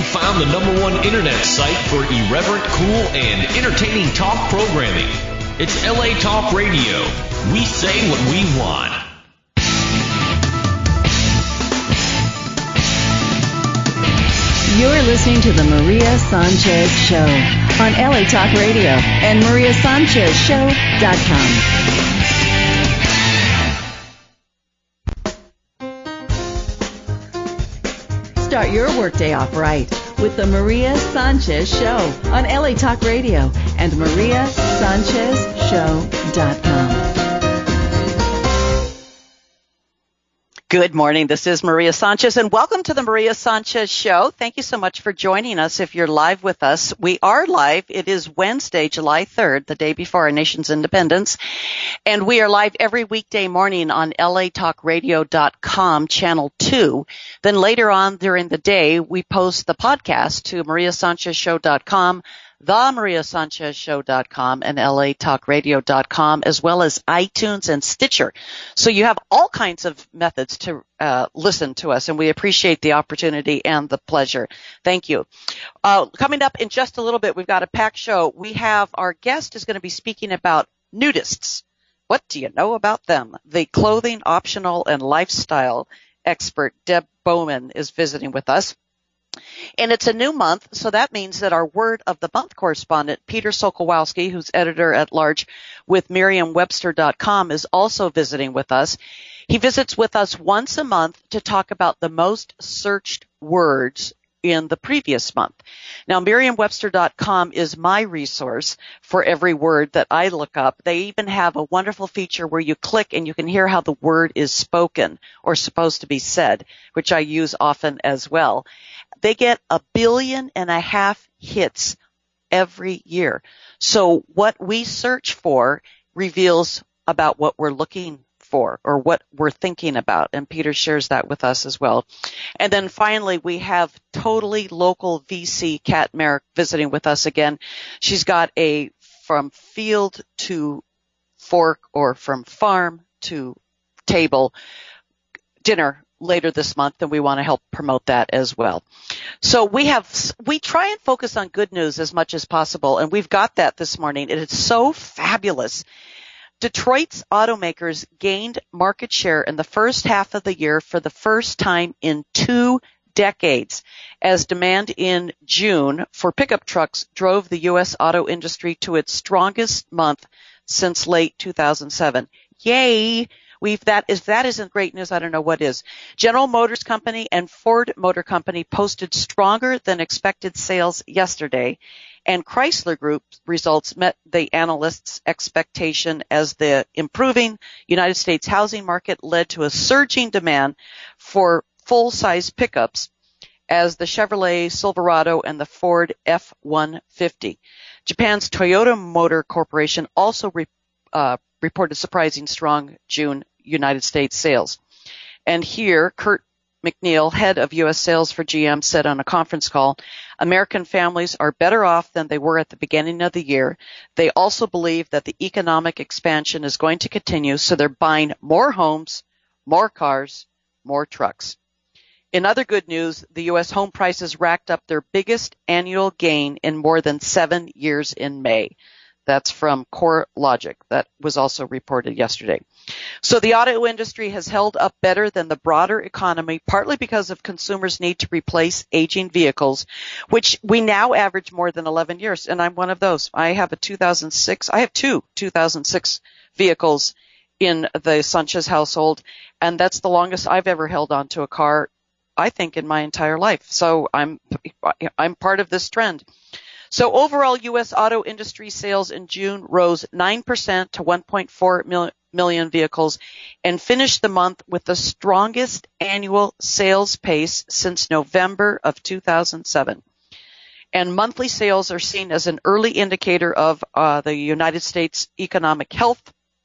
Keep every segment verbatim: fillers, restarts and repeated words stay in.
found the number one internet site for irreverent, cool, and entertaining talk programming. It's L A Talk Radio. We say what we want. You're listening to the Maria Sanchez Show on L A Talk Radio and Maria Sanchez Show dot com. Start your workday off right with the Maria Sanchez Show on L A Talk Radio and Maria Sanchez Show dot com. Good morning. This is Maria Sanchez, and welcome to the Maria Sanchez Show. Thank you so much for joining us. If you're live with us, we are live. It is Wednesday, July third, the day before our nation's independence, and we are live every weekday morning on L A Talk Radio dot com, Channel two. Then later on during the day, we post the podcast to Maria Sanchez Show dot com, the Maria Sanchez Show dot com, and L A Talk Radio dot com, as well as iTunes and Stitcher. So you have all kinds of methods to uh, listen to us, and we appreciate the opportunity and the pleasure. Thank you. Uh, coming up in just a little bit, we've got a packed show. We have our guest is going to be speaking about nudists. What do you know about them? The clothing, optional, and lifestyle expert, Deb Bowman, is visiting with us. And it's a new month, so that means that our Word of the Month correspondent, Peter Sokolowski, who's editor-at-large with Merriam Webster dot com, is also visiting with us. He visits with us once a month to talk about the most searched words in the previous month. Now, Merriam Webster dot com is my resource for every word that I look up. They even have a wonderful feature where you click and you can hear how the word is spoken or supposed to be said, which I use often as well. They get a billion and a half hits every year. So what we search for reveals about what we're looking for or what we're thinking about. And Peter shares that with us as well. And then finally, we have totally local V C, Kat Merrick, visiting with us again. She's got a from field to fork or from farm to table dinner later this month, and we want to help promote that as well. So we have, we try and focus on good news as much as possible, and we've got that this morning, and it's so fabulous. Detroit's automakers gained market share in the first half of the year for the first time in two decades, as demand in June for pickup trucks drove the U S auto industry to its strongest month since late two thousand seven. Yay! We've that if that isn't great news, I don't know what is. General Motors Company and Ford Motor Company posted stronger than expected sales yesterday, and Chrysler Group results met the analysts' expectation as the improving United States housing market led to a surging demand for full-size pickups as the Chevrolet Silverado and the Ford F one fifty. Japan's Toyota Motor Corporation also re, uh, reported surprising strong June United States sales. And here, Kurt McNeil, head of U S sales for G M, said on a conference call, American families are better off than they were at the beginning of the year. They also believe that the economic expansion is going to continue, so they're buying more homes, more cars, more trucks. In other good news, the U S home prices racked up their biggest annual gain in more than seven years in May. That's from CoreLogic. That was also reported yesterday. So the auto industry has held up better than the broader economy, partly because of consumers' need to replace aging vehicles, which we now average more than eleven years. And I'm one of those. I have a two thousand six, I have two two thousand six vehicles in the Sanchez household, and that's the longest I've ever held on to a car, I think, in my entire life. So I'm, I'm part of this trend. So overall, U S auto industry sales in June rose nine percent to one point four million vehicles and finished the month with the strongest annual sales pace since November of two thousand seven. And monthly sales are seen as an early indicator of uh, the United States economic health.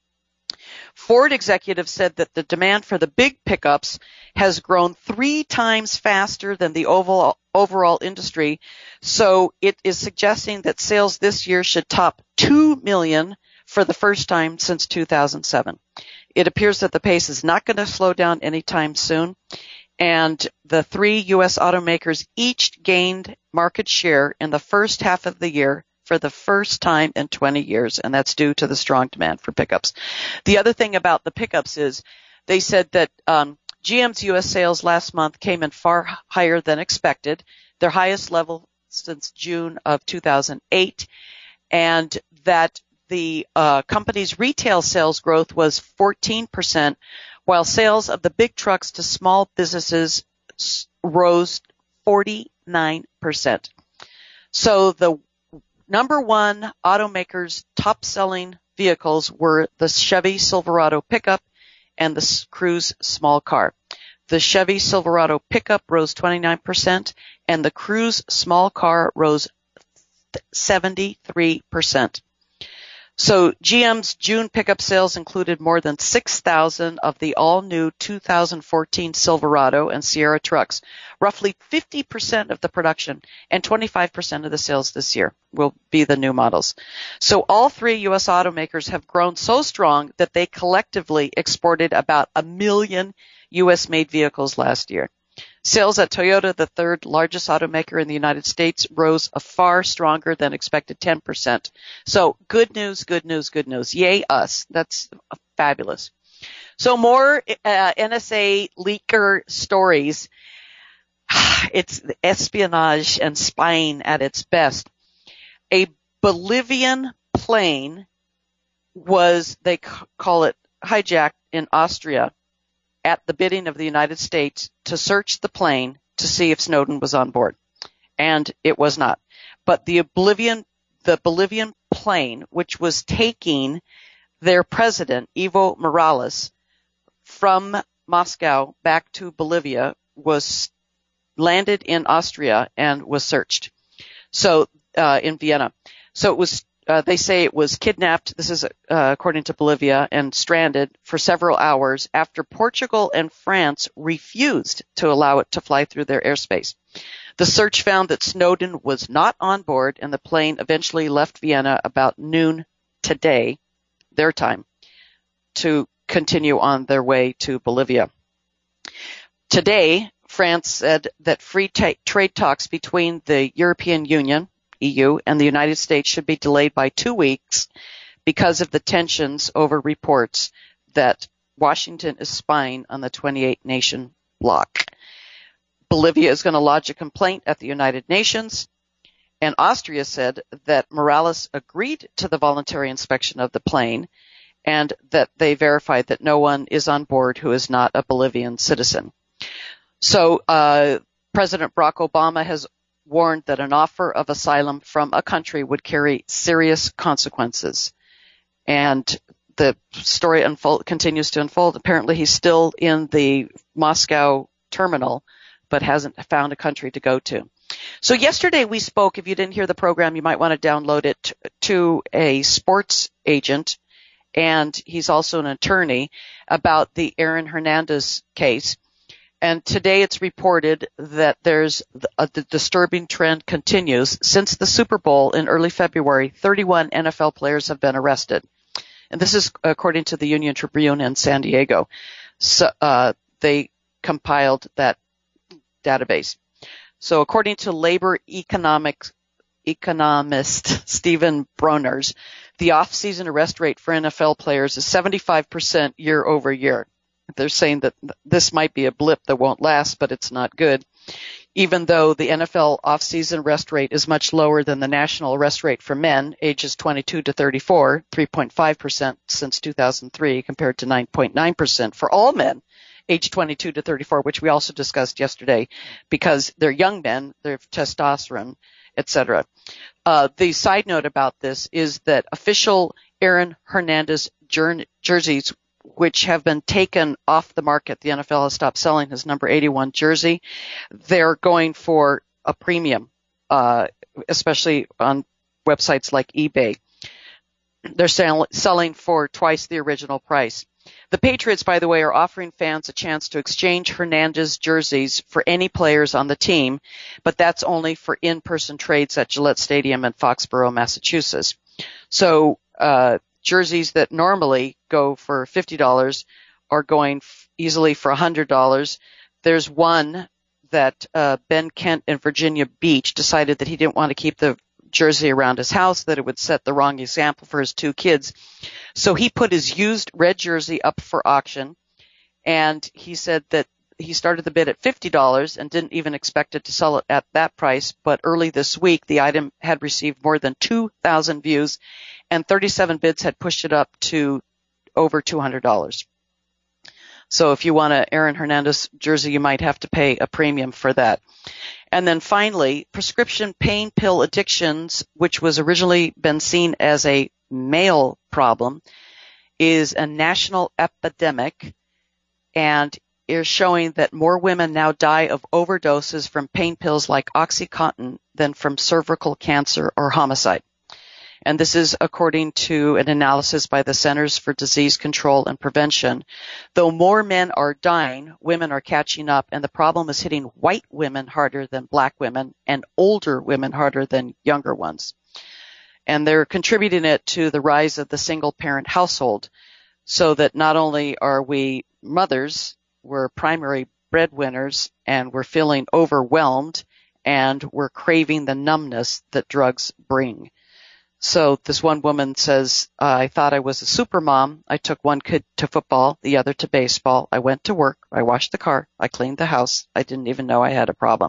Ford executives said that the demand for the big pickups has grown three times faster than the overall, overall industry. So it is suggesting that sales this year should top two million for the first time since two thousand seven. It appears that the pace is not going to slow down anytime soon. And the three U S automakers each gained market share in the first half of the year for the first time in twenty years, and that's due to the strong demand for pickups. The other thing about the pickups is they said that um, G M's U S sales last month came in far higher than expected, their highest level since June of two thousand eight, and that the uh, company's retail sales growth was fourteen percent, while sales of the big trucks to small businesses rose forty-nine percent. So the number one automakers' top-selling vehicles were the Chevy Silverado pickup and the Cruze small car. The Chevy Silverado pickup rose twenty-nine percent, and the Cruze small car rose seventy-three percent. So G M's June pickup sales included more than six thousand of the all-new two thousand fourteen Silverado and Sierra trucks. Roughly fifty percent of the production and twenty-five percent of the sales this year will be the new models. So all three U S automakers have grown so strong that they collectively exported about a million U S-made vehicles last year. Sales at Toyota, the third largest automaker in the United States, rose a far stronger than expected ten percent. So good news, good news, good news. Yay us. That's fabulous. So more uh, N S A leaker stories. It's espionage and spying at its best. A Bolivian plane was, they call it, hijacked in Austria at the bidding of the United States to search the plane to see if Snowden was on board. And it was not. But the Bolivian, the Bolivian plane, which was taking their president, Evo Morales, from Moscow back to Bolivia, was landed in Austria and was searched. So, uh, in Vienna. So it was, uh, they say it was kidnapped, this is uh, according to Bolivia, and stranded for several hours after Portugal and France refused to allow it to fly through their airspace. The search found that Snowden was not on board, and the plane eventually left Vienna about noon today, their time, to continue on their way to Bolivia. Today, France said that free ta- trade talks between the European Union, E U, and the United States should be delayed by two weeks because of the tensions over reports that Washington is spying on the twenty-eight nation bloc. Bolivia is going to lodge a complaint at the United Nations, and Austria said that Morales agreed to the voluntary inspection of the plane and that they verified that no one is on board who is not a Bolivian citizen. So uh, President Barack Obama has warned that an offer of asylum from a country would carry serious consequences. And the story unfold, continues to unfold. Apparently he's still in the Moscow terminal, but hasn't found a country to go to. So yesterday we spoke, if you didn't hear the program, you might want to download it, to a sports agent, and he's also an attorney, about the Aaron Hernandez case. And today it's reported that there's a, the disturbing trend continues. Since the Super Bowl in early February, thirty-one N F L players have been arrested. And this is according to the Union Tribune in San Diego. So, uh, they compiled that database. So according to labor economics, economist Stephen Broners, the off-season arrest rate for N F L players is seventy-five percent year over year. They're saying that this might be a blip that won't last, but it's not good. Even though the N F L off-season arrest rate is much lower than the national arrest rate for men ages twenty-two to thirty-four, three point five percent since two thousand three compared to nine point nine percent for all men age twenty-two to thirty-four, which we also discussed yesterday because they're young men, they're testosterone, et cetera. Uh, the side note about this is that official Aaron Hernandez jer- jerseys, which have been taken off the market, the N F L has stopped selling his number eighty-one jersey. They're going for a premium, uh, especially on websites like eBay. They're sell- selling for twice the original price. The Patriots, by the way, are offering fans a chance to exchange Hernandez jerseys for any players on the team, but that's only for in-person trades at Gillette Stadium in Foxborough, Massachusetts. So, uh, jerseys that normally go for fifty dollars are going f- easily for one hundred dollars. there's one that uh, Ben Kent in Virginia Beach decided that he didn't want to keep the jersey around his house, that it would set the wrong example for his two kids. So he put his used red jersey up for auction, and he said that he started the bid at fifty dollars and didn't even expect it to sell it at that price. But early this week, the item had received more than two thousand views, and thirty-seven bids had pushed it up to over two hundred dollars. So if you want a Aaron Hernandez jersey, you might have to pay a premium for that. And then finally, prescription pain pill addictions, which was originally been seen as a male problem, is a national epidemic and is showing that more women now die of overdoses from pain pills like OxyContin than from cervical cancer or homicide. And this is according to an analysis by the Centers for Disease Control and Prevention. Though more men are dying, women are catching up, and the problem is hitting white women harder than black women and older women harder than younger ones. And they're contributing it to the rise of the single-parent household, so that not only are we mothers, we're primary breadwinners, and we're feeling overwhelmed, and we're craving the numbness that drugs bring. So this one woman says, uh, I thought I was a super mom. I took one kid to football, the other to baseball. I went to work. I washed the car. I cleaned the house. I didn't even know I had a problem.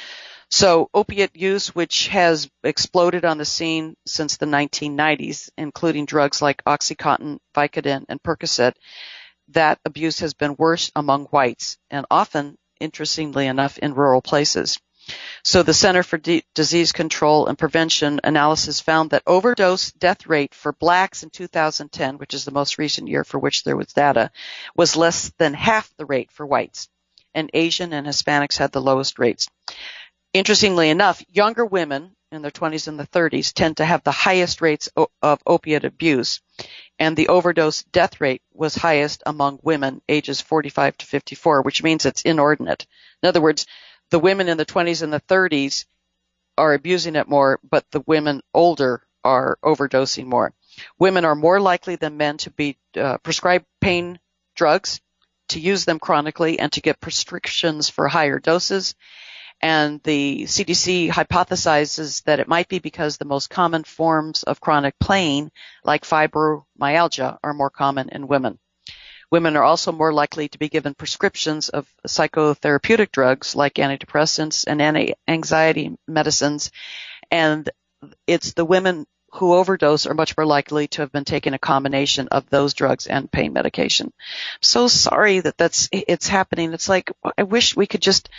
So opiate use, which has exploded on the scene since the nineteen nineties, including drugs like OxyContin, Vicodin, and Percocet, that abuse has been worse among whites and often, interestingly enough, in rural places. So the Center for D- Disease Control and Prevention analysis found that overdose death rate for blacks in two thousand ten, which is the most recent year for which there was data, was less than half the rate for whites, and Asian and Hispanics had the lowest rates. Interestingly enough, younger women in their twenties and the thirties tend to have the highest rates o- of opiate abuse, and the overdose death rate was highest among women ages forty-five to fifty-four, which means it's inordinate. In other words, the women in the twenties and the thirties are abusing it more, but the women older are overdosing more. Women are more likely than men to be uh, prescribed pain drugs, to use them chronically, and to get prescriptions for higher doses. And the C D C hypothesizes that it might be because the most common forms of chronic pain, like fibromyalgia, are more common in women. Women are also more likely to be given prescriptions of psychotherapeutic drugs like antidepressants and anti-anxiety medicines, and it's the women who overdose are much more likely to have been taking a combination of those drugs and pain medication. I'm so sorry that that's it's happening. It's like I wish we could just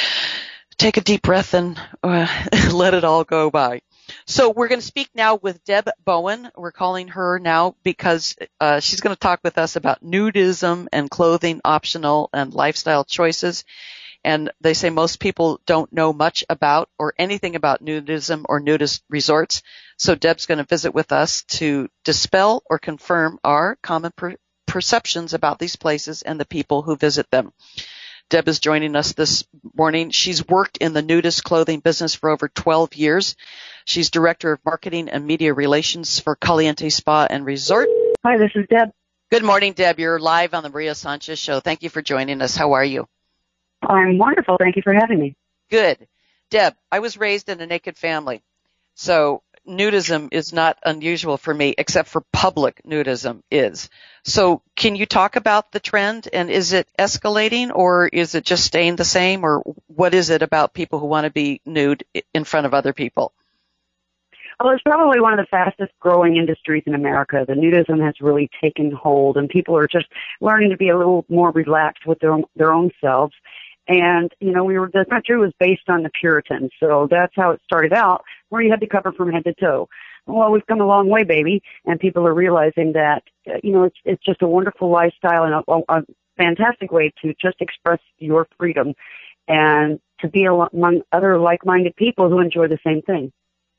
take a deep breath and uh, let it all go by. So we're going to speak now with Deb Bowen. We're calling her now because uh, she's going to talk with us about nudism and clothing optional and lifestyle choices. And they say most people don't know much about or anything about nudism or nudist resorts. So Deb's going to visit with us to dispel or confirm our common per- perceptions about these places and the people who visit them. Deb is joining us this morning. She's worked in the nudist clothing business for over twelve years. She's Director of Marketing and Media Relations for Caliente Spa and Resort. Hi, this is Deb. Good morning, Deb. You're live on the Maria Sanchez Show. Thank you for joining us. How are you? I'm wonderful. Thank you for having me. Good. Deb, I was raised in a naked family, so nudism is not unusual for me, except for public nudism is. So can you talk about the trend, and is it escalating, or is it just staying the same, or what is it about people who want to be nude in front of other people? Well, it's probably one of the fastest growing industries in America. The nudism has really taken hold, and people are just learning to be a little more relaxed with their own, their own selves. And, you know, we were, the country was based on the Puritans, so that's how it started out, where you had to cover from head to toe. Well, we've come a long way, baby, and people are realizing that, you know, it's it's just a wonderful lifestyle and a, a fantastic way to just express your freedom and to be among other like-minded people who enjoy the same thing.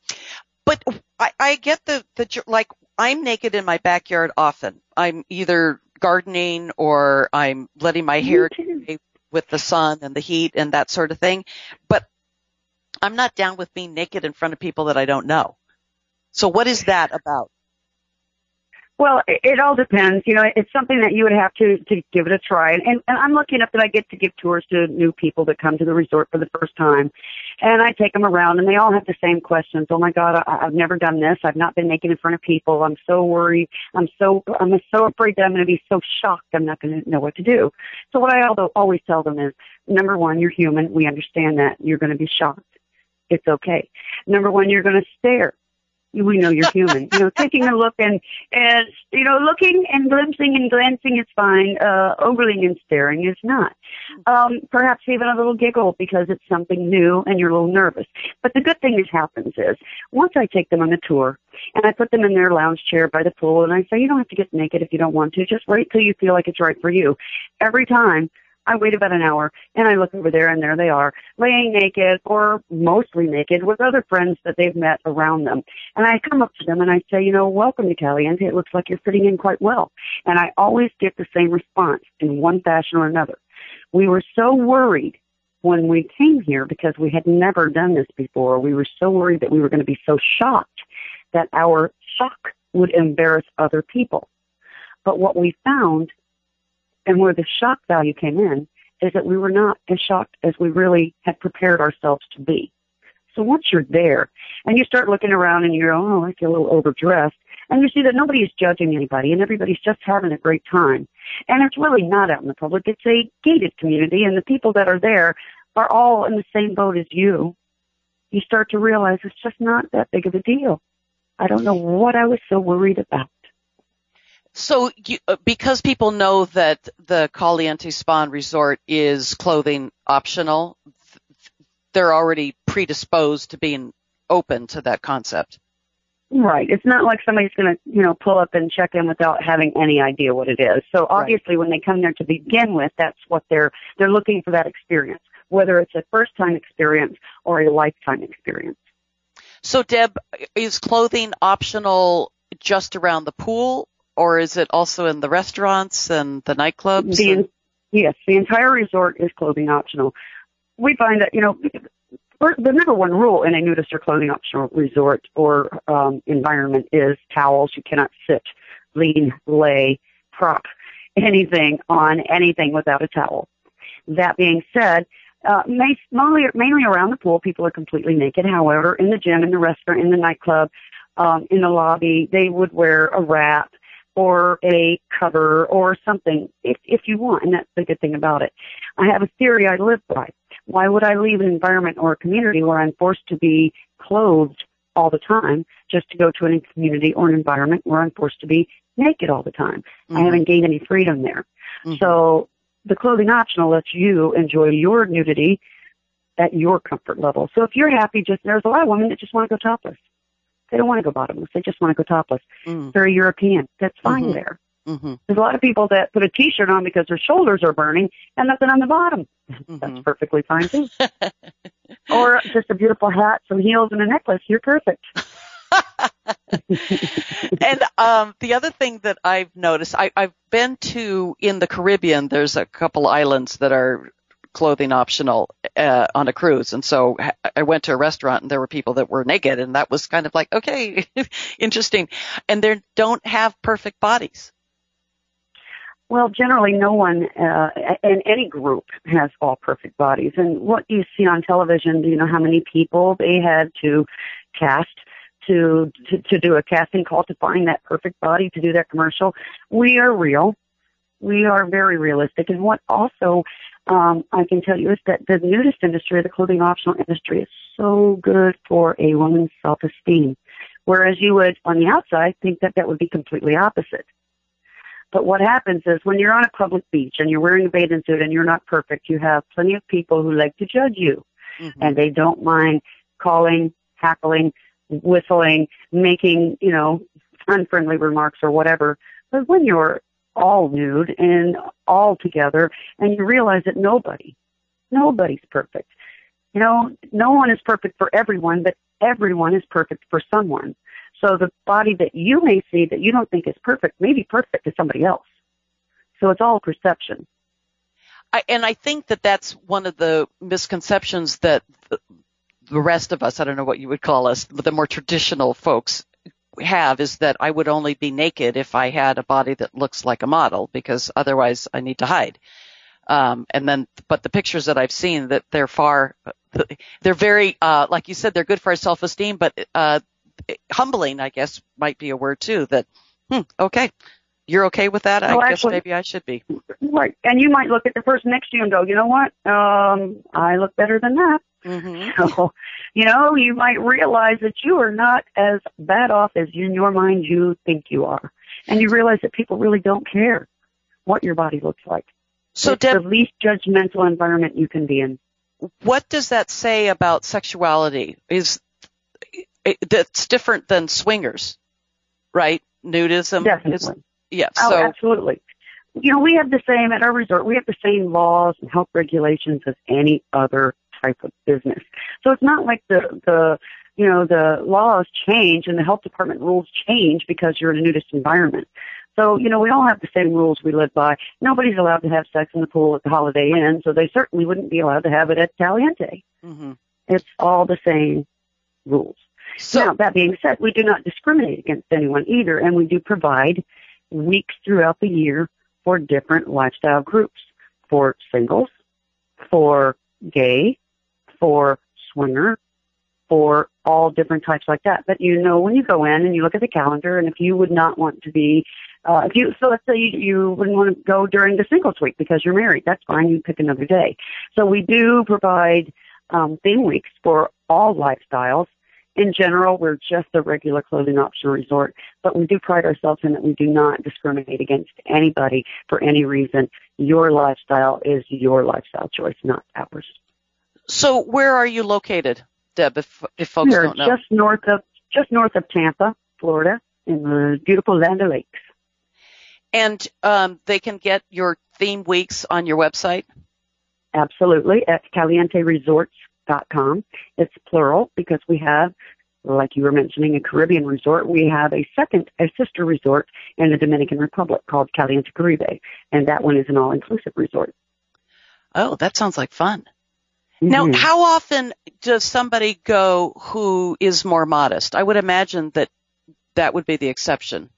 But I, I get the, the, like, I'm naked in my backyard often. I'm either gardening or I'm letting my hair with the sun and the heat and that sort of thing. But I'm not down with being naked in front of people that I don't know. So what is that about? Well, it, it all depends. You know, it's something that you would have to, to give it a try. And, and I'm lucky enough that I get to give tours to new people that come to the resort for the first time. And I take them around, and they all have the same questions. Oh, my God, I, I've never done this. I've not been naked in front of people. I'm so worried. I'm so I'm so afraid that I'm going to be so shocked I'm not going to know what to do. So what I always tell them is, number one, you're human. We understand that. You're going to be shocked. It's okay. Number one, you're going to stare. We know you're human. You know, taking a look and, and, you know, looking and glimpsing and glancing is fine. Uh, ogling and staring is not. Um, perhaps even a little giggle because it's something new and you're a little nervous. But the good thing that happens is once I take them on the tour and I put them in their lounge chair by the pool and I say, you don't have to get naked if you don't want to. Just wait till you feel like it's right for you. Every time I wait about an hour, and I look over there, and there they are, laying naked or mostly naked with other friends that they've met around them. And I come up to them, and I say, you know, welcome to Caliente. It looks like you're fitting in quite well. And I always get the same response in one fashion or another. We were so worried when we came here because we had never done this before. We were so worried that we were going to be so shocked that our shock would embarrass other people. But what we found, and where the shock value came in, is that we were not as shocked as we really had prepared ourselves to be. So once you're there and you start looking around and you're, oh, I feel a little overdressed, and you see that nobody is judging anybody and everybody's just having a great time. And it's really not out in the public. It's a gated community, and the people that are there are all in the same boat as you. You start to realize it's just not that big of a deal. I don't know what I was so worried about. So you, because people know that the Caliente Spa and Resort is clothing optional, they're already predisposed to being open to that concept. Right. It's not like somebody's going to, you know, pull up and check in without having any idea what it is. So obviously right. When they come there to begin with, that's what they're, they're looking for, that experience, whether it's a first time experience or a lifetime experience. So Deb, is clothing optional just around the pool? Or is it also in the restaurants and the nightclubs? The, and- yes, the entire resort is clothing optional. We find that, you know, the number one rule in a nudist or clothing optional resort or um, environment is towels. You cannot sit, lean, lay, prop anything on anything without a towel. That being said, uh, mainly, mainly around the pool, people are completely naked. However, in the gym, in the restaurant, in the nightclub, um, in the lobby, they would wear a wrap or a cover or something if, if you want, and that's the good thing about it. I have a theory I live by. Why would I leave an environment or a community where I'm forced to be clothed all the time just to go to a community or an environment where I'm forced to be naked all the time? Mm-hmm. I haven't gained any freedom there. Mm-hmm. So the clothing optional lets you enjoy your nudity at your comfort level. So if you're happy, just there's a lot of women that just want to go topless. They don't want to go bottomless. They just want to go topless. Mm. Very European. That's fine mm-hmm. there. Mm-hmm. There's a lot of people that put a T-shirt on because their shoulders are burning and nothing on the bottom. Mm-hmm. That's perfectly fine, too. Or just a beautiful hat, some heels, and a necklace. You're perfect. And um, the other thing that I've noticed, I, I've been to, in the Caribbean, there's a couple islands that are clothing optional uh, on a cruise. And so I went to a restaurant and there were people that were naked, and that was kind of like, okay, interesting. And they don't have perfect bodies. Well, generally no one uh, in any group has all perfect bodies. And what you see on television, do you know how many people they had to cast to, to, to do a casting call to find that perfect body to do that commercial? We are real. We are very realistic. And what also um, I can tell you is that the nudist industry, the clothing optional industry, is so good for a woman's self-esteem, whereas you would, on the outside, think that that would be completely opposite. But what happens is when you're on a public beach and you're wearing a bathing suit and you're not perfect, you have plenty of people who like to judge you, mm-hmm. and they don't mind calling, hackling, whistling, making, you know, unfriendly remarks or whatever. But when you're all nude and all together, and you realize that nobody, nobody's perfect. You know, no one is perfect for everyone, but everyone is perfect for someone. So the body that you may see that you don't think is perfect may be perfect to somebody else. So it's all perception. I, and I think that that's one of the misconceptions that the, the rest of us, I don't know what you would call us, but the more traditional folks have is that I would only be naked if I had a body that looks like a model, because otherwise I need to hide. Um, and then, but the pictures that I've seen, that they're far, they're very, uh, like you said, they're good for our self-esteem, but, uh, humbling, I guess, might be a word too, that, hmm, okay, you're okay with that? Well, I actually, guess maybe I should be. Right. And you might look at the person next to you and go, you know what? Um, I look better than that. Mm-hmm. So, you know, you might realize that you are not as bad off as in your mind you think you are. And you realize that people really don't care what your body looks like. So, it's Deb, the least judgmental environment you can be in. What does that say about sexuality? Is it, that's different than swingers, right? Nudism. Definitely. Is, yeah. Oh, So, absolutely. You know, we have the same at our resort. We have the same laws and health regulations as any other type of business. So it's not like the the you know the laws change and the health department rules change because you're in a nudist environment. So, you know, we all have the same rules we live by. Nobody's allowed to have sex in the pool at the Holiday Inn, so they certainly wouldn't be allowed to have it at Caliente. mm-hmm. It's all the same rules. So, now, that being said, we do not discriminate against anyone either, and we do provide weeks throughout the year for different lifestyle groups, for singles, for gay, for swinger, for all different types like that. But you know, when you go in and you look at the calendar, and if you would not want to be, uh, if you, so let's say you, you wouldn't want to go during the singles week because you're married, that's fine, you pick another day. So we do provide um, theme weeks for all lifestyles. In general, we're just a regular clothing optional resort, but we do pride ourselves in that we do not discriminate against anybody for any reason. Your lifestyle is your lifestyle choice, not ours. So where are you located, Deb, if, if folks We're don't know? just north of, just north of Tampa, Florida, in the beautiful Land O'Lakes. And um, they can get your theme weeks on your website? Absolutely, at caliente resorts dot com. It's plural because we have, like you were mentioning, a Caribbean resort. We have a second, a sister resort in the Dominican Republic called Caliente Caribe, and that one is an all-inclusive resort. Oh, that sounds like fun. Mm-hmm. Now, how often does somebody go who is more modest? I would imagine that that would be the exception.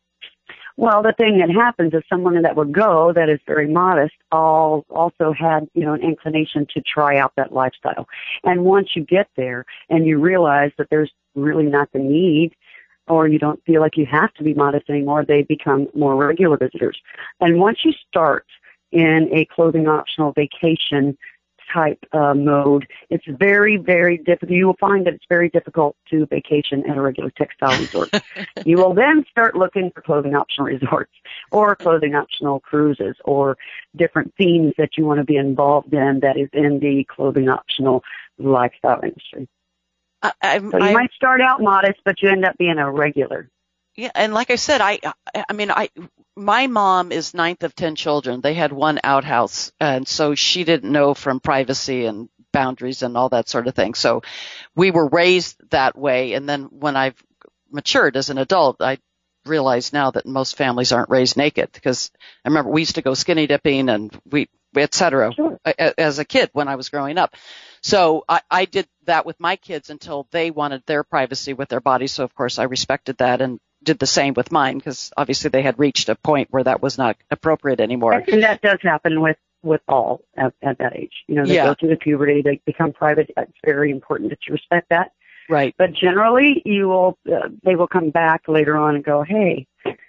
Well, the thing that happens is someone that would go that is very modest all also had, you know, an inclination to try out that lifestyle. And once you get there and you realize that there's really not the need, or you don't feel like you have to be modest anymore, they become more regular visitors. And once you start in a clothing optional vacation type uh, mode, it's very, very difficult. You will find that it's very difficult to vacation at a regular textile resort. You will then start looking for clothing optional resorts or clothing optional cruises or different themes that you want to be involved in that is in the clothing optional lifestyle industry. I, I, so you I, might start out modest, but you end up being a regular. Yeah, and like I said, I, I mean, I, my mom is ninth of ten children. They had one outhouse, and so she didn't know from privacy and boundaries and all that sort of thing. So we were raised that way, and then when I've matured as an adult, I realize now that most families aren't raised naked, because I remember we used to go skinny dipping and we, et cetera, sure. as a kid when I was growing up. So I, I did that with my kids until they wanted their privacy with their bodies. So of course I respected that and did the same with mine, because obviously they had reached a point where that was not appropriate anymore. And that does happen with, with all at, at that age. You know, they yeah. go through the puberty, they become private. It's very important that you respect that. Right. But generally, you will, uh, they will come back later on and go, hey,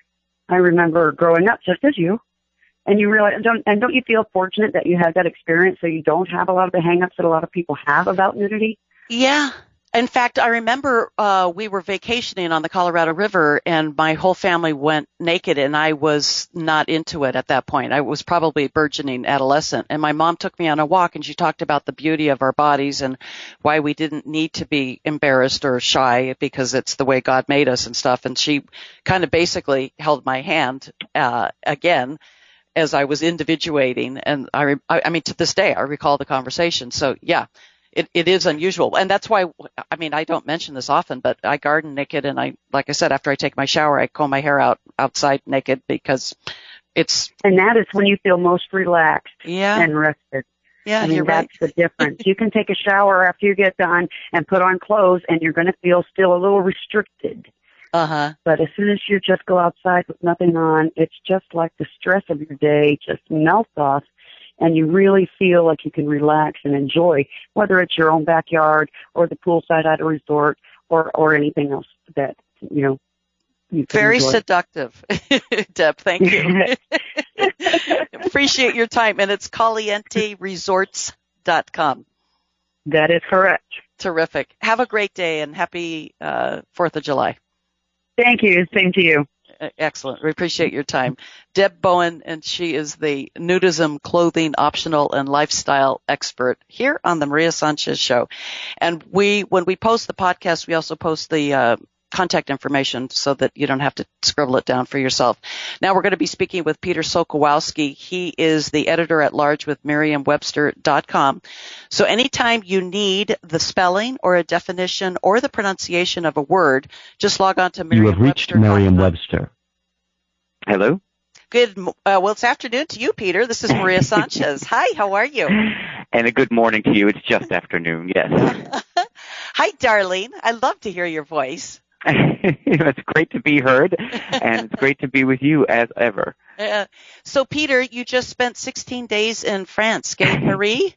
I remember growing up just as you. And you realize, don't, and don't you feel fortunate that you had that experience so you don't have a lot of the hang-ups that a lot of people have about nudity? Yeah. In fact, I remember uh we were vacationing on the Colorado River, and my whole family went naked, and I was not into it at that point. I was probably burgeoning adolescent, and my mom took me on a walk, and she talked about the beauty of our bodies and why we didn't need to be embarrassed or shy because it's the way God made us and stuff. And she kind of basically held my hand uh again as I was individuating, and I, re- I mean, to this day, I recall the conversation. So yeah, it, it is unusual. And that's why, I mean, I don't mention this often, but I garden naked. And I, like I said, after I take my shower, I comb my hair out outside naked because it's. And that is when you feel most relaxed yeah. and rested. Yeah, I mean, you're that's right. the difference. You can take a shower after you get done and put on clothes, and you're going to feel still a little restricted. Uh-huh. But as soon as you just go outside with nothing on, it's just like the stress of your day just melts off, and you really feel like you can relax and enjoy, whether it's your own backyard or the poolside at a resort or, or anything else that, you know, you can Very enjoy. Seductive, Deb. Thank you. Appreciate your time. And it's caliente resorts dot com. That is correct. Terrific. Have a great day and happy uh, fourth of July. Thank you. Same to you. Excellent. We appreciate your time. Deb Bowen, and she is the nudism, clothing, optional, and lifestyle expert here on the Maria Sanchez Show. And we, when we post the podcast, we also post the uh, contact information so that you don't have to scribble it down for yourself. Now we're going to be speaking with Peter Sokolowski. He is the editor-at-large with Merriam Webster dot com. So anytime you need the spelling or a definition or the pronunciation of a word, just log on to Merriam Webster. You have reached Merriam-Webster. Hello? Good. Uh, well, it's afternoon to you, Peter. This is Maria Sanchez. Hi, how are you? And a good morning to you. It's just afternoon, yes. Hi, darling. I love to hear your voice. It's great to be heard, and it's great to be with you as ever. Uh, so, Peter, you just spent sixteen days in France, Gay Paris?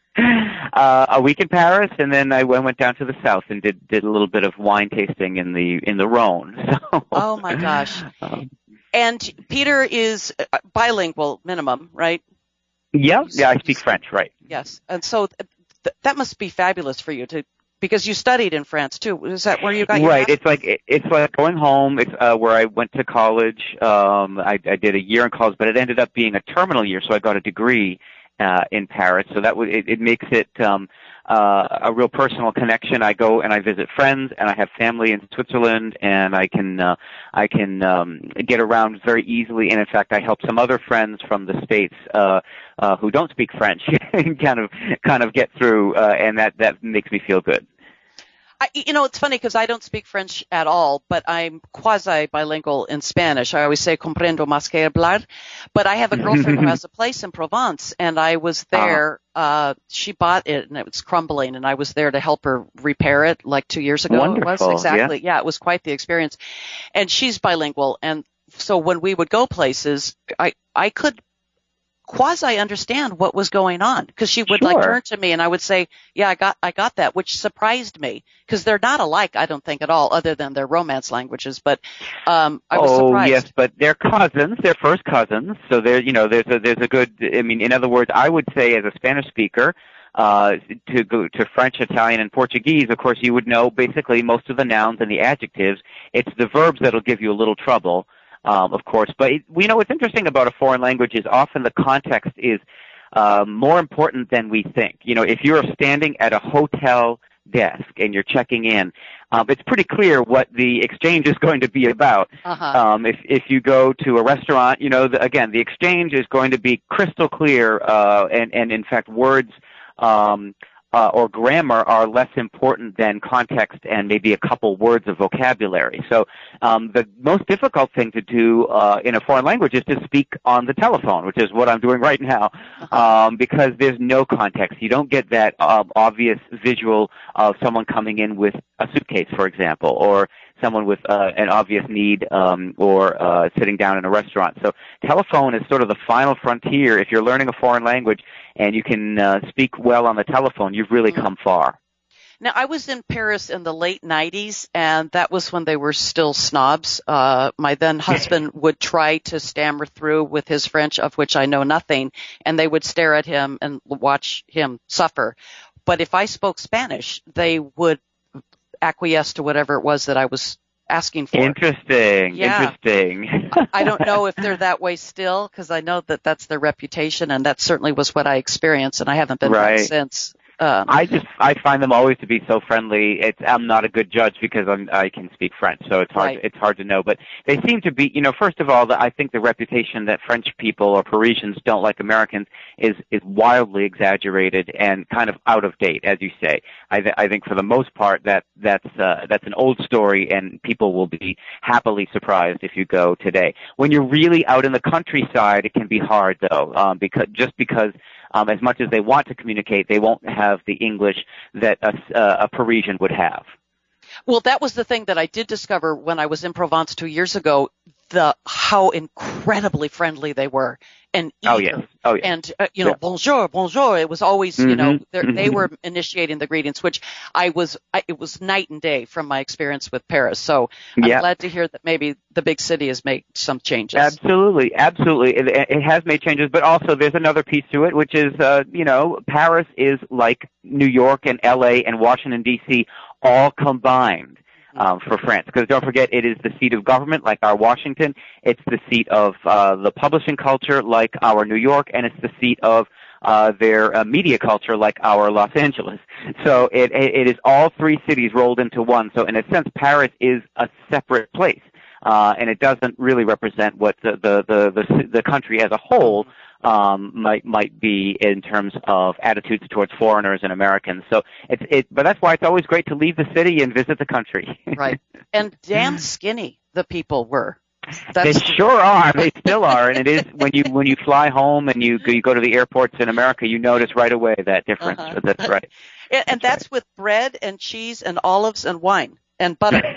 Uh, a week in Paris, and then I went down to the south and did did a little bit of wine tasting in the in the Rhone. So, oh my gosh! Um, and Peter is bilingual, minimum, right? Yeah, yeah, I speak French, right? Yes, and so th- that must be fabulous for you to. Because you studied in France too. Is that where you got your Right. master's? It's like it's like going home. It's uh, where I went to college. Um, I, I did a year in college, but it ended up being a terminal year, so I got a degree uh, in Paris. So that w- it, it makes it um, uh, a real personal connection. I go and I visit friends, and I have family in Switzerland, and I can uh, I can um, get around very easily. And in fact, I help some other friends from the States uh, uh, who don't speak French kind of kind of get through, uh, and that that makes me feel good. I, you know, it's funny because I don't speak French at all, but I'm quasi-bilingual in Spanish. I always say comprendo más que hablar. But I have a girlfriend who has a place in Provence, and I was there. Uh, she bought it, and it was crumbling, and I was there to help her repair it like two years ago. Wonderful. It was exactly. Yeah. yeah, it was quite the experience. And she's bilingual, and so when we would go places, I I could quasi understand what was going on because she would Sure. like turn to me and I would say, yeah, I got, I got that, which surprised me because they're not alike, I don't think at all, other than their romance languages. But, um, I was oh, surprised. yes, but they're cousins. They're first cousins. So there, you know, there's a, there's a good, I mean, in other words, I would say as a Spanish speaker, uh, to go to French, Italian, and Portuguese, of course, you would know basically most of the nouns and the adjectives. It's the verbs that'll give you a little trouble. Um, of course, but it, we know what's interesting about a foreign language is often the context is uh, more important than we think. You know, if you're standing at a hotel desk and you're checking in, um, it's pretty clear what the exchange is going to be about. Uh-huh. Um, if if you go to a restaurant, you know, the, again, the exchange is going to be crystal clear, uh, and and in fact, words. Um, Uh, or grammar are less important than context and maybe a couple words of vocabulary. So um, the most difficult thing to do uh, in a foreign language is to speak on the telephone, which is what I'm doing right now, um, because there's no context. You don't get that uh, obvious visual of someone coming in with a suitcase, for example, or someone with uh, an obvious need um, or uh, sitting down in a restaurant. So telephone is sort of the final frontier. If you're learning a foreign language and you can uh, speak well on the telephone, you've really Mm-hmm. come far. Now, I was in Paris in the late nineties, and that was when they were still snobs. Uh, my then husband would try to stammer through with his French, of which I know nothing, and they would stare at him and watch him suffer. But if I spoke Spanish, they would acquiesce to whatever it was that I was asking for. Interesting. Yeah. Interesting. I don't know if they're that way still, because I know that that's their reputation, and that certainly was what I experienced, and I haven't been Right. back since. Um, I just I find them always to be so friendly. It's I'm not a good judge because I'm I can speak French, so it's hard Right. it's hard to know. But they seem to be, you know, first of all, the, I think the reputation that French people or Parisians don't like Americans is is wildly exaggerated and kind of out of date, as you say. I th- I think for the most part that that's uh, that's an old story, and people will be happily surprised if you go today. When you're really out in the countryside, it can be hard though, um, because just because. Um, as much as they want to communicate, they won't have the English that a, uh, a Parisian would have. Well, that was the thing that I did discover when I was in Provence two years ago, the how incredibly friendly they were. And eager. Oh, yes. Oh, yes. And, uh, you know, yeah. bonjour, bonjour. It was always, mm-hmm. you know, mm-hmm. they were initiating the greetings, which I was, I, it was night and day from my experience with Paris. So I'm yeah. glad to hear that maybe the big city has made some changes. Absolutely. Absolutely. It, it has made changes, but also there's another piece to it, which is, uh, you know, Paris is like New York and L A and Washington, D C all combined. Um, for France, because don't forget, it is the seat of government, like our Washington. It's the seat of uh, the publishing culture, like our New York, and it's the seat of uh, their uh, media culture, like our Los Angeles. So it, it is all three cities rolled into one. So in a sense, Paris is a separate place, uh, and it doesn't really represent what the the the, the, the country as a whole um might might be in terms of attitudes towards foreigners and Americans. So it's it but that's why it's always great to leave the city and visit the country. Right. And damn skinny the people were. That's they sure are. They still are. And it is when you when you fly home and you you go to the airports in America, you notice right away that difference. Uh-huh. That's right. and and that's, that's right. with bread and cheese and olives and wine and butter.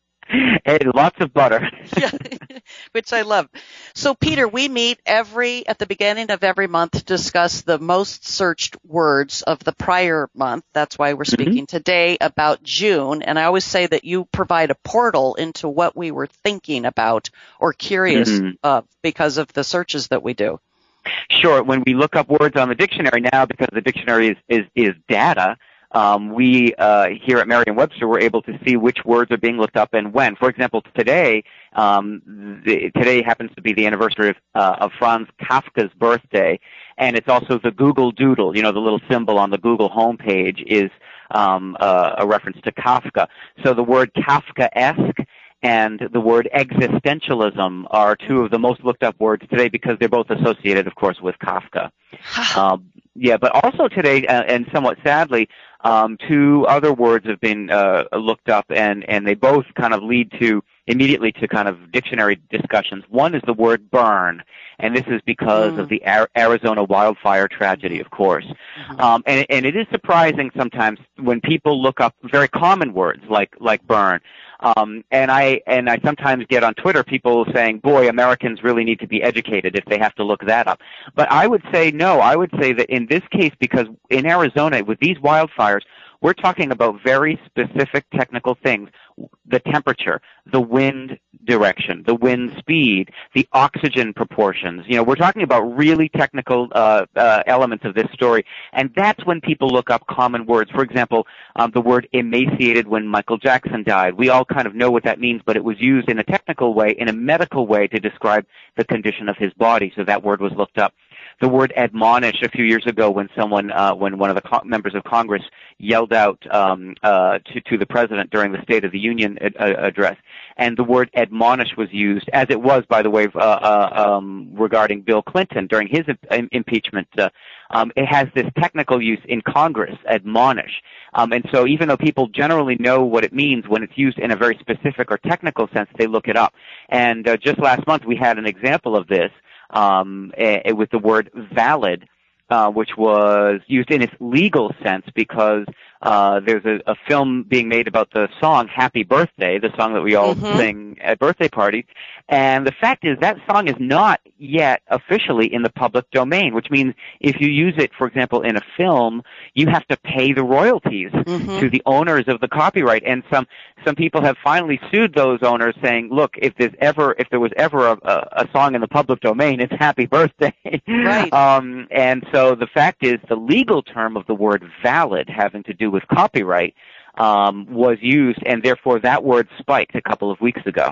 And lots of butter. Yeah, which I love. So, Peter, we meet every at the beginning of every month to discuss the most searched words of the prior month. That's why we're speaking mm-hmm. today about June. And I always say that you provide a portal into what we were thinking about or curious mm-hmm. of because of the searches that we do. Sure. When we look up words on the dictionary now, because the dictionary is, is, is data, Um, we uh, here at Merriam-Webster were able to see which words are being looked up and when. For example, today um, the, today happens to be the anniversary of, uh, of Franz Kafka's birthday, and it's also the Google Doodle. You know, the little symbol on the Google homepage is um, uh, a reference to Kafka. So the word Kafkaesque and the word existentialism are two of the most looked up words today because they're both associated, of course, with Kafka. um, yeah, but also today, uh, and somewhat sadly, um, two other words have been uh, looked up, and, and they both kind of lead to immediately to kind of dictionary discussions. One is the word burn, and this is because mm. of the Ar- Arizona wildfire tragedy, of course. Mm-hmm. Um, and, and it is surprising sometimes when people look up very common words like like burn. Um, and I and I sometimes get on Twitter people saying, "Boy, Americans really need to be educated if they have to look that up." But I would say no. I would say that in this case, because in Arizona with these wildfires, we're talking about very specific technical things: the temperature, the wind direction, the wind speed, the oxygen proportions. You know, we're talking about really technical uh, uh, elements of this story, and that's when people look up common words. For example, um, the word emaciated when Michael Jackson died. We all kind of know what that means, but it was used in a technical way, in a medical way, to describe the condition of his body, so that word was looked up. The word admonish a few years ago when someone, uh, when one of the co- members of Congress yelled out um, uh, to, to the president during the State of the Union ad- uh, address. And the word admonish was used, as it was, by the way, uh, uh, um, regarding Bill Clinton during his im- impeachment. Uh, um, it has this technical use in Congress, admonish. Um, and so even though people generally know what it means, when it's used in a very specific or technical sense, they look it up. And uh, just last month we had an example of this. Um, a, with the word valid, uh, which was used in its legal sense because uh, there's a, a film being made about the song Happy Birthday, the song that we all mm-hmm. sing at birthday parties. And the fact is that song is not yet officially in the public domain, which means if you use it, for example, in a film, you have to pay the royalties mm-hmm. to the owners of the copyright. And some some people have finally sued those owners, saying, "Look, if there's ever if there was ever a, a, a song in the public domain, it's Happy Birthday." Right. um, and so the fact is, the legal term of the word valid, having to do with copyright, um, was used, and therefore that word spiked a couple of weeks ago.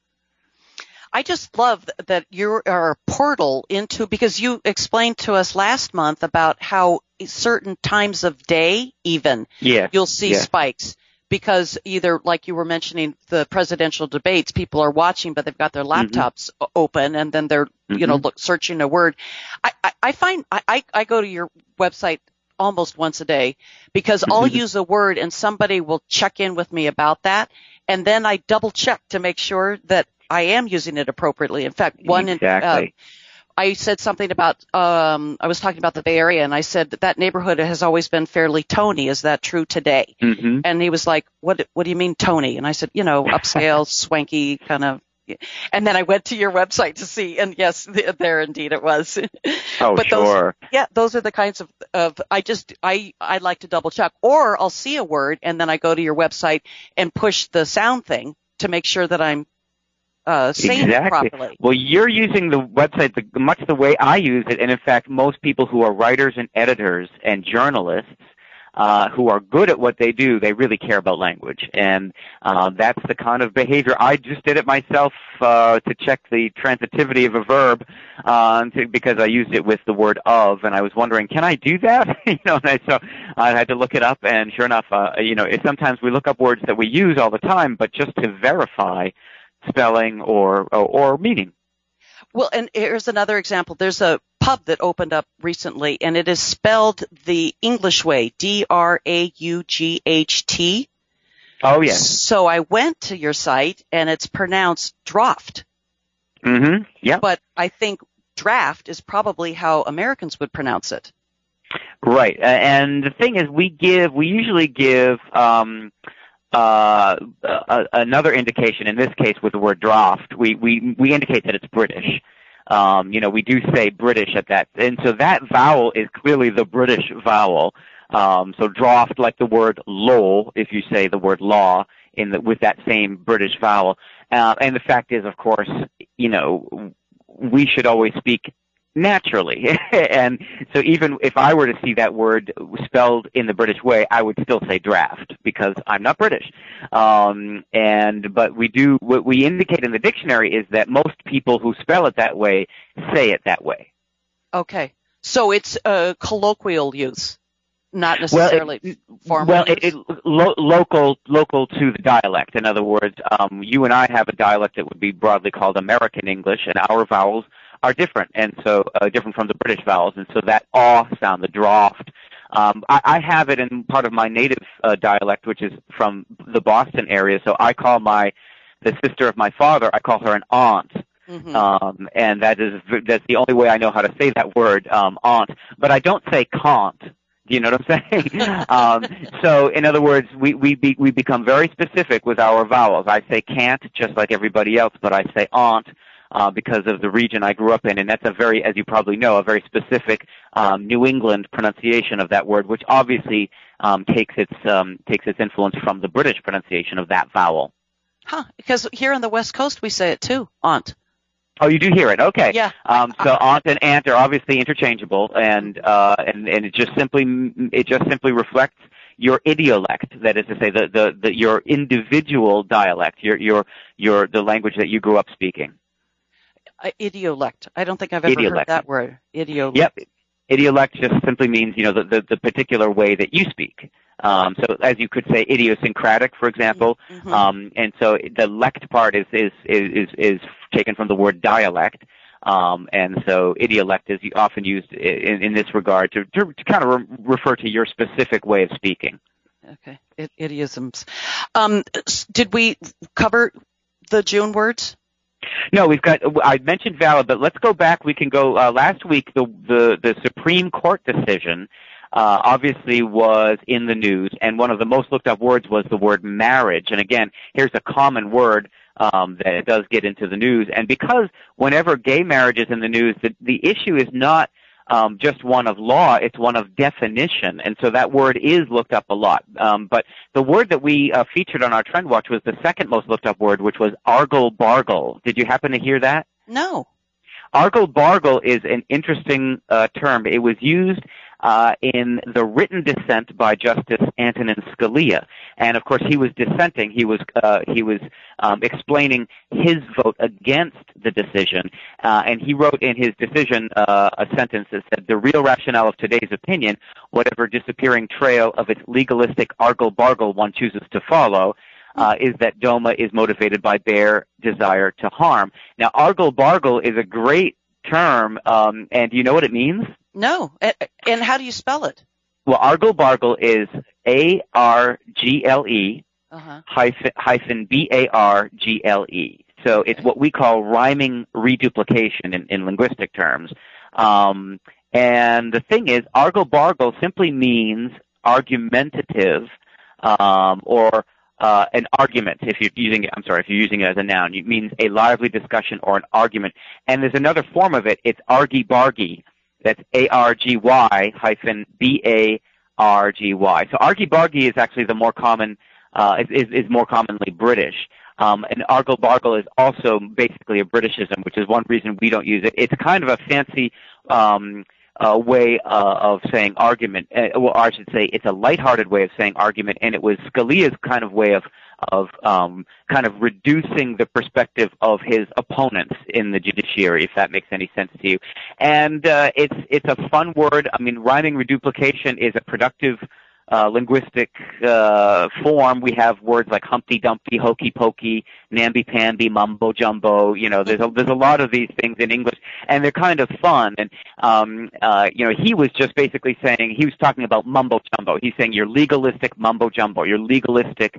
I just love that you are a portal into, because you explained to us last month about how certain times of day even yes. you'll see yes. spikes because either, like you were mentioning, the presidential debates, people are watching, but they've got their laptops mm-hmm. open and then they're, mm-hmm. you know, look, searching a word. I, I, I find I, I go to your website almost once a day because I'll use a word and somebody will check in with me about that. And then I double check to make sure that I am using it appropriately. In fact, one exactly. in, I said something about, um, I was talking about the Bay Area, and I said that that neighborhood has always been fairly Tony. Is that true today? Mm-hmm. And he was like, what, what do you mean Tony? And I said, you know, upscale, swanky kind of. And then I went to your website to see, and yes, there indeed it was. Oh, but sure. Those, yeah, those are the kinds of, of I just, I, I like to double check. Or I'll see a word, and then I go to your website and push the sound thing to make sure that I'm uh, saying exactly. it properly. Well, you're using the website the, much the way I use it, and in fact, most people who are writers and editors and journalists Uh, who are good at what they do, they really care about language. And uh, that's the kind of behavior. I just did it myself uh, to check the transitivity of a verb uh, to, because I used it with the word of, and I was wondering, can I do that? you know, and I, so I had to look it up, and sure enough, uh, you know, it, sometimes we look up words that we use all the time, but just to verify spelling or, or, or meaning. Well, and here's another example. There's a pub that opened up recently, and it is spelled the English way, D R A U G H T. Oh, yes. So I went to your site, and it's pronounced draft. Mm-hmm. Yeah. But I think draft is probably how Americans would pronounce it. Right. And the thing is, we give, we usually give um, uh, a, another indication, in this case with the word draft. We, we, we indicate that it's British. Um, you know, we do say British at that. And so that vowel is clearly the British vowel. Um, so draft, like the word law, if you say the word law in the, with that same British vowel. Uh, and the fact is, of course, you know, we should always speak naturally. And so even if I were to see that word spelled in the British way, I would still say draft because I'm not British. Um, and, but we do, what we indicate in the dictionary is that most people who spell it that way say it that way. Okay. So it's a colloquial use, not necessarily well, it, formal well, use? It, it, lo- local, local to the dialect. In other words, um, you and I have a dialect that would be broadly called American English, and our vowels are different, and so uh, different from the British vowels, and so that aw sound, the draft. Um, I, I have it in part of my native uh, dialect, which is from the Boston area. So I call my the sister of my father, I call her an aunt, mm-hmm. um, and that is that's the only way I know how to say that word, um, aunt. But I don't say can't. Do you know what I'm saying? um, so, in other words, we we be, we become very specific with our vowels. I say can't just like everybody else, but I say aunt. Uh, because of the region I grew up in, and that's a very, as you probably know, a very specific um, New England pronunciation of that word, which obviously um, takes its um, takes its influence from the British pronunciation of that vowel. Huh? Because here on the West Coast we say it too, aunt. Oh, you do hear it? Okay. Yeah. Um, so aunt and aunt are obviously interchangeable, and uh, and and it just simply it just simply reflects your idiolect, that is to say, the the, the your individual dialect, your your your the language that you grew up speaking. Uh, idiolect. I don't think I've ever idiolect. heard that word. Idiolect. Yep. Idiolect just simply means, you know, the, the, the particular way that you speak. Um, so as you could say, idiosyncratic, for example. Mm-hmm. Um, and so the lect part is, is, is, is taken from the word dialect. Um, and so idiolect is often used in, in this regard to, to, to kind of re- refer to your specific way of speaking. Okay. I- idiosyms. Um, did we cover the June words? No, we've got, I mentioned valid, but let's go back. We can go, uh, last week, the, the, the Supreme Court decision, uh, obviously was in the news, and one of the most looked up words was the word marriage. And again, here's a common word, um, that does get into the news. And because whenever gay marriage is in the news, the, the issue is not, um, just one of law, it's one of definition. And so that word is looked up a lot. Um, but the word that we uh, featured on our Trend Watch was the second most looked up word, which was argle-bargle. Did you happen to hear that? No. Argle-bargle is an interesting uh, term. It was used uh, in the written dissent by Justice Antonin Scalia, and of course he was dissenting. He was uh, he was um, explaining his vote against the decision, uh, and he wrote in his decision uh, a sentence that said, "The real rationale of today's opinion, whatever disappearing trail of its legalistic argle-bargle one chooses to follow." Uh, is that DOMA is motivated by bare desire to harm. Now, argle-bargle is a great term, um, and do you know what it means? No. And how do you spell it? Well, argle-bargle is A R G L E uh-huh. hyphen, hyphen B A R G L E. So it's what we call rhyming reduplication in, in linguistic terms. Um, and the thing is, argle-bargle simply means argumentative, um, or uh, an argument. If you're using it, I'm sorry, if you're using it as a noun, it means a lively discussion or an argument. And there's another form of it. It's argy-bargy. That's A R G Y hyphen B A R G Y. So argy-bargy is actually the more common, uh, is, is more commonly British. Um, and argle-bargle is also basically a Britishism, which is one reason we don't use it. It's kind of a fancy um, uh, way uh, of saying argument. Uh, well, I should say it's a lighthearted way of saying argument, and it was Scalia's kind of way of of um, kind of reducing the perspective of his opponents in the judiciary, if that makes any sense to you. And uh, it's it's a fun word. I mean, rhyming reduplication is a productive Uh, linguistic uh, form. We have words like Humpty Dumpty, Hokey Pokey, Namby Pamby, Mumbo Jumbo. You know, there's a, there's a lot of these things in English, and they're kind of fun. And um, uh, you know, he was just basically saying, he was talking about mumbo jumbo. He's saying you're legalistic mumbo jumbo. You're legalistic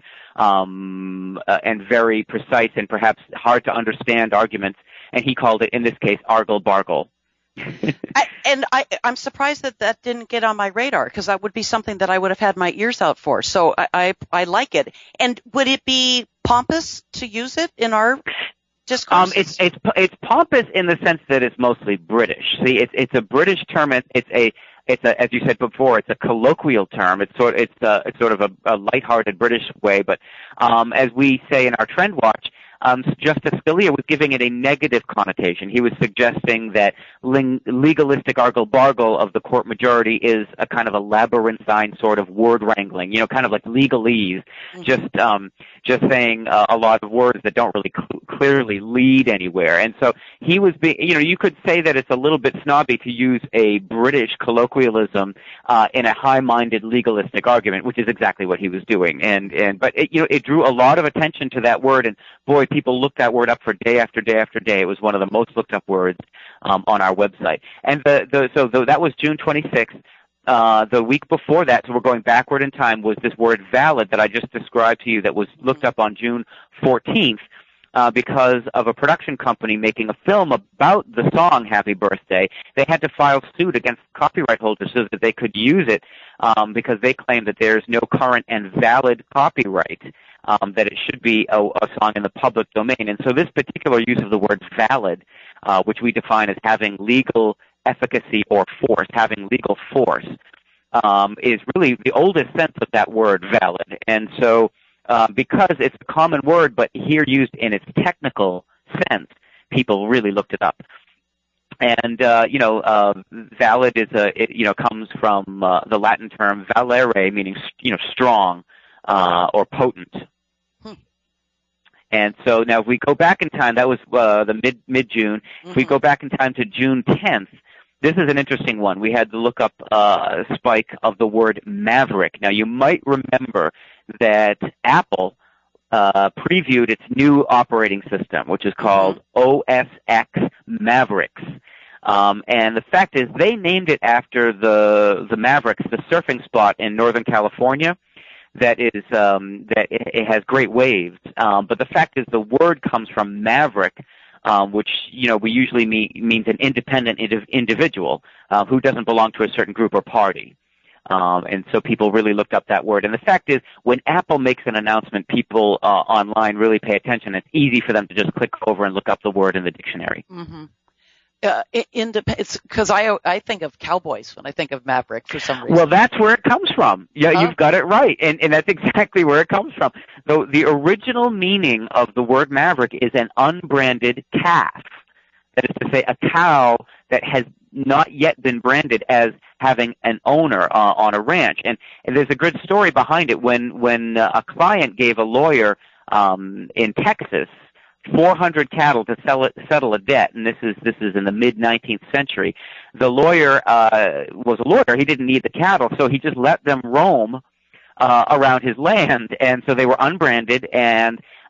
um, uh, and very precise and perhaps hard to understand arguments. And he called it, in this case, argle-bargle. I, and I, I'm surprised that that didn't get on my radar, because that would be something that I would have had my ears out for. So I, I, I like it. And would it be pompous to use it in our discourses? Um, it's it's it's pompous in the sense that it's mostly British. See, it's it's a British term. It's, it's a it's a, as you said before, it's a colloquial term. It's sort it's a, it's sort of a, a lighthearted British way. But um, as we say in our Trend Watch, Um, Justice Scalia was giving it a negative connotation. He was suggesting that ling- legalistic argle-bargle of the court majority is a kind of a labyrinthine sort of word wrangling, you know, kind of like legalese, mm-hmm. just um, just saying uh, a lot of words that don't really cl- clearly lead anywhere. And so he was, be- you know, you could say that it's a little bit snobby to use a British colloquialism uh, in a high-minded legalistic argument, which is exactly what he was doing. And and but it, you know, it drew a lot of attention to that word, and boy, people looked that word up for day after day after day. It was one of the most looked up words um, on our website. And the, the so the, that was June twenty-sixth. Uh, the week before that, so we're going backward in time, was this word valid that I just described to you that was looked up on June fourteenth uh, because of a production company making a film about the song Happy Birthday. They had to file suit against copyright holders so that they could use it um, because they claimed that there's no current and valid copyright. Um, that it should be a, a song in the public domain. And so this particular use of the word valid, uh, which we define as having legal efficacy or force, having legal force, um, is really the oldest sense of that word, valid. And so uh, because it's a common word, but here used in its technical sense, people really looked it up. And, uh, you know, uh, valid is a, it, you know, comes from uh, the Latin term valere, meaning, you know, strong uh, or potent. And so now if we go back in time, that was uh, the mid, mid-June. Mm-hmm. If we go back in time to June tenth, this is an interesting one. We had to look up uh, a spike of the word maverick. Now you might remember that Apple uh, previewed its new operating system, which is called mm-hmm. O S X Mavericks. Um, and the fact is they named it after the, the Mavericks, the surfing spot in Northern California. That is um, that it, it has great waves, um, but the fact is the word comes from maverick, um, which you know we usually mean, means an independent indiv- individual uh, who doesn't belong to a certain group or party. Um, and so people really looked up that word. And the fact is, when Apple makes an announcement, people uh, online really pay attention. It's easy for them to just click over and look up the word in the dictionary. Mm-hmm. Uh, indep- it's because I I think of cowboys when I think of maverick for some reason. Well, that's where it comes from. Yeah, huh? You've got it right, and and that's exactly where it comes from. So the original meaning of the word maverick is an unbranded calf. That is to say, a cow that has not yet been branded as having an owner uh, on a ranch. And, and there's a good story behind it. When when uh, a client gave a lawyer um, in Texas four hundred cattle to sell it, settle a debt, and this is this is in the mid nineteenth century. The lawyer uh, was a lawyer; he didn't need the cattle, so he just let them roam uh, around his land, and so they were unbranded. And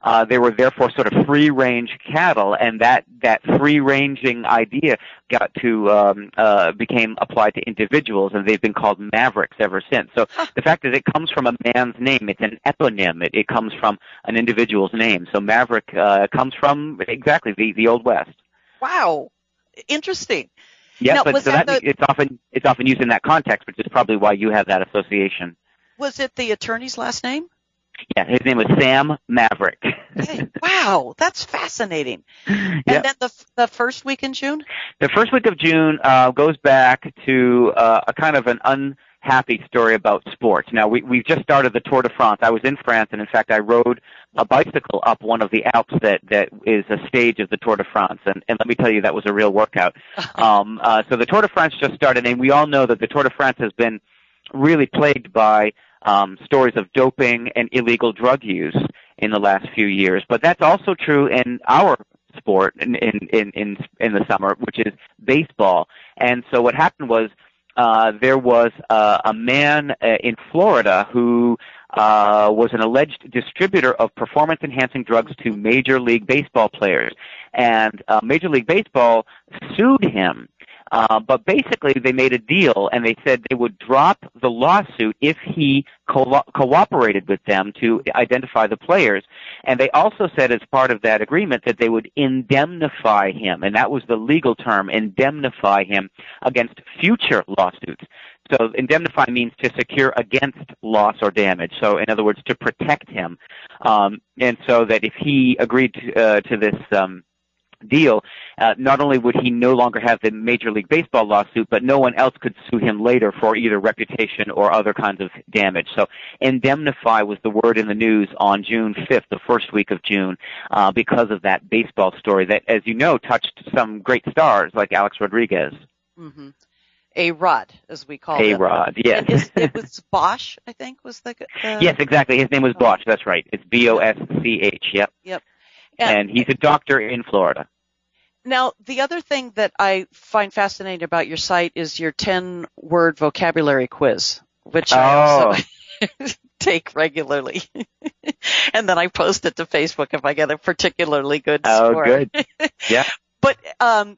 uh, they were therefore sort of free-range cattle, and that, that free-ranging idea got to um, uh, became applied to individuals, and they've been called mavericks ever since. So the fact is, it comes from a man's name. It's an eponym. It, it comes from an individual's name. So maverick uh, comes from exactly the, the Old West. Wow, interesting. Yeah, now, but so that, that the, it's often it's often used in that context, which is probably why you have that association. Was it the attorney's last name? Yeah, his name was Sam Maverick. Hey, wow, that's fascinating. And yep. then the the first week in June? The first week of June uh, goes back to uh, a kind of an unhappy story about sports. Now, we, we've just started the Tour de France. I was in France, and in fact, I rode a bicycle up one of the Alps that, that is a stage of the Tour de France. And, and let me tell you, that was a real workout. um, uh, so the Tour de France just started, and we all know that the Tour de France has been really plagued by um, stories of doping and illegal drug use in the last few years. But that's also true in our sport in, in, in, in, in the summer, which is baseball. And so what happened was uh, there was uh, a man uh, in Florida who Uh, was an alleged distributor of performance-enhancing drugs to Major League Baseball players. And uh, Major League Baseball sued him. Uh, but basically, they made a deal, and they said they would drop the lawsuit if he co- cooperated with them to identify the players. And they also said as part of that agreement that they would indemnify him, and that was the legal term, indemnify him against future lawsuits. So indemnify means to secure against loss or damage. So in other words, to protect him. Um, and so that if he agreed to, uh, to this um, deal, uh, not only would he no longer have the Major League Baseball lawsuit, but no one else could sue him later for either reputation or other kinds of damage. So indemnify was the word in the news on June fifth, the first week of June, uh, because of that baseball story that, as you know, touched some great stars like Alex Rodriguez. Mm-hmm. A-Rod, as we call it. A-Rod, yes. Is, it was Bosch, I think, was the... Uh, yes, exactly. His name was Bosch. That's right. It's B O S C H, yep. Yep. And, and he's a doctor in Florida. Now, the other thing that I find fascinating about your site is your ten-word vocabulary quiz, which oh. I also take regularly. And then I post it to Facebook if I get a particularly good oh, score. Oh, good. Yeah. But... um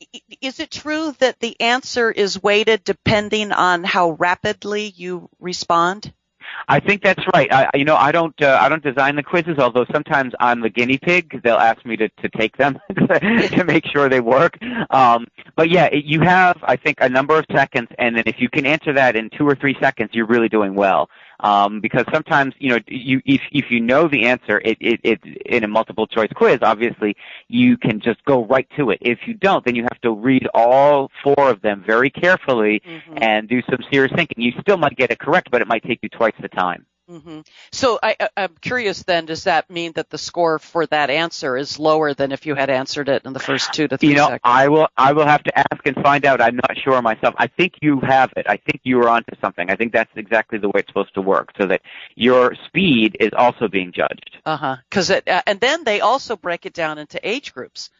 is it true that the answer is weighted depending on how rapidly you respond? I think that's right. I, you know, I don't, uh, I don't design the quizzes, although sometimes I'm the guinea pig. They'll ask me to, to take them to make sure they work. Um, but yeah, you have, I think, a number of seconds, and then if you can answer that in two or three seconds, you're really doing well. Um, because sometimes, you know, you, if, if you know the answer, it, it, it, in a multiple choice quiz, obviously, you can just go right to it. If you don't, then you have to read all four of them very carefully mm-hmm. and do some serious thinking. You still might get it correct, but it might take you twice the time. Mm-hmm. So I, I'm curious then, does that mean that the score for that answer is lower than if you had answered it in the first two to three you know, seconds? I will, I will have to ask and find out. I'm not sure myself. I think you have it. I think you are onto something. I think that's exactly the way it's supposed to work, so that your speed is also being judged. Uh-huh. Cause it, uh, and then they also break it down into age groups.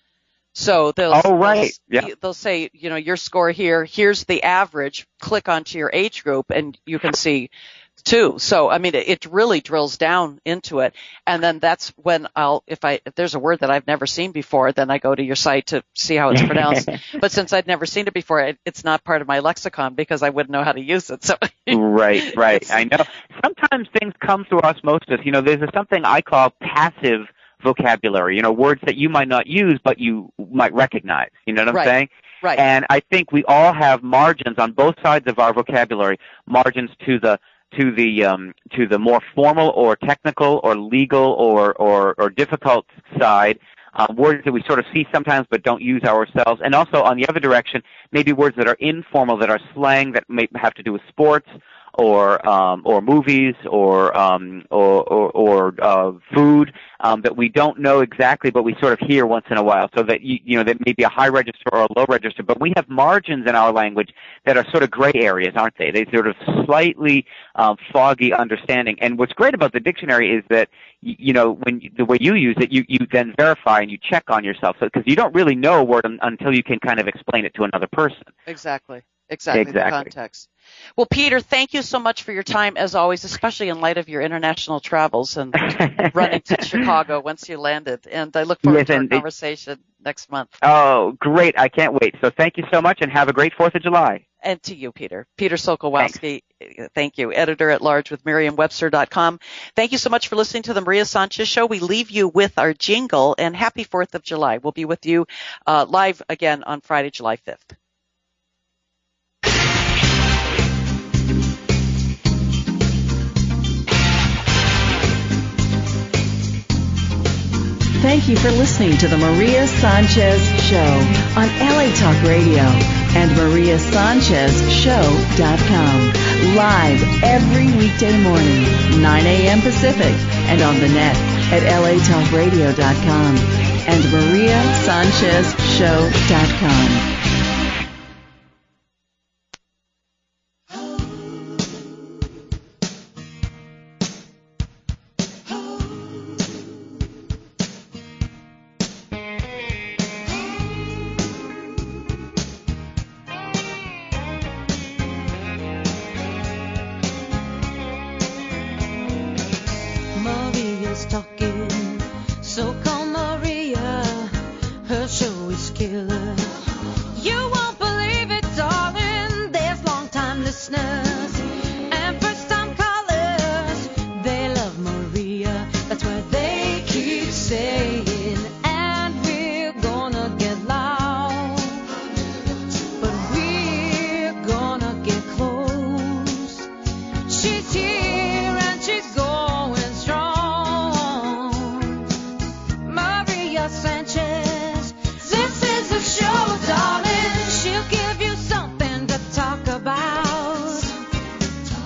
So they'll, oh, right. they'll, yeah. they'll say, you know, your score here, here's the average, click onto your age group, and you can see too. So, I mean, it, it really drills down into it. And then that's when I'll, if I, if there's a word that I've never seen before, then I go to your site to see how it's pronounced. But since I'd never seen it before, it, it's not part of my lexicon because I wouldn't know how to use it. So right, right. I know. Sometimes things come to osmosis. You know, there's something I call passive vocabulary, you know, words that you might not use, but you might recognize. You know what I'm right. saying? Right. And I think we all have margins on both sides of our vocabulary, margins to the to the um, to the more formal or technical or legal or or, or difficult side, uh, words that we sort of see sometimes but don't use ourselves, and also on the other direction, maybe words that are informal, that are slang, that may have to do with sports or um, or movies or um, or or, or uh, food um, that we don't know exactly, but we sort of hear once in a while. So that you, you know that may be a high register or a low register, but we have margins in our language that are sort of gray areas, aren't they? They sort of slightly um, foggy understanding. And what's great about the dictionary is that you know when the way you use it, you you then verify and you check on yourself, so because you don't really know a word un- until you can kind of explain it to another person. Exactly. Exactly, exactly. the context. Well, Peter, thank you so much for your time, as always, especially in light of your international travels and running to Chicago once you landed. And I look forward yes, to our and conversation it, next month. Oh, great. I can't wait. So thank you so much, and have a great fourth of July. And to you, Peter. Peter Sokolowski, Thanks. Thank you, editor-at-large with Merriam Webster dot com. Thank you so much for listening to the Maria Sanchez Show. We leave you with our jingle, and happy fourth of July. We'll be with you uh, live again on Friday, July fifth. Thank you for listening to the Maria Sanchez Show on L A Talk Radio and Maria Sanchez Show dot com. Live every weekday morning, nine a.m. Pacific, and on the net at L A Talk Radio dot com and Maria Sanchez Show dot com.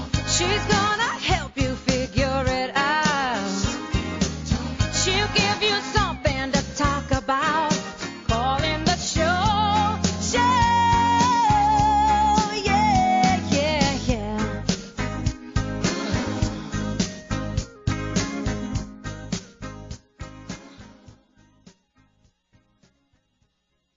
She'll give you